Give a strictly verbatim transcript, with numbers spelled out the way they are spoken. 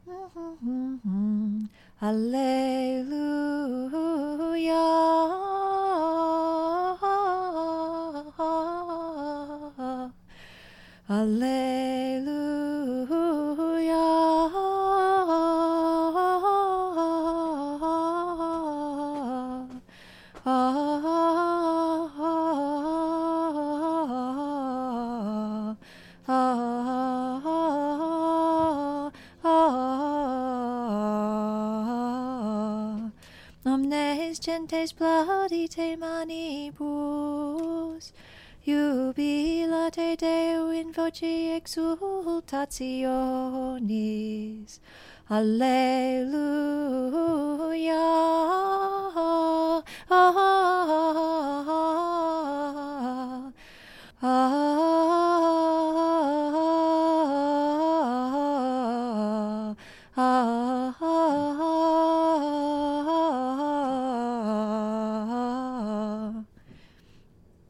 Alleluia. Alleluia. Ah, ah, ah, ah. Omnes gentes plaudite manibus, jubilate Deo in voce exultationis. Alleluia. Ah, ah, ah, ah, ah.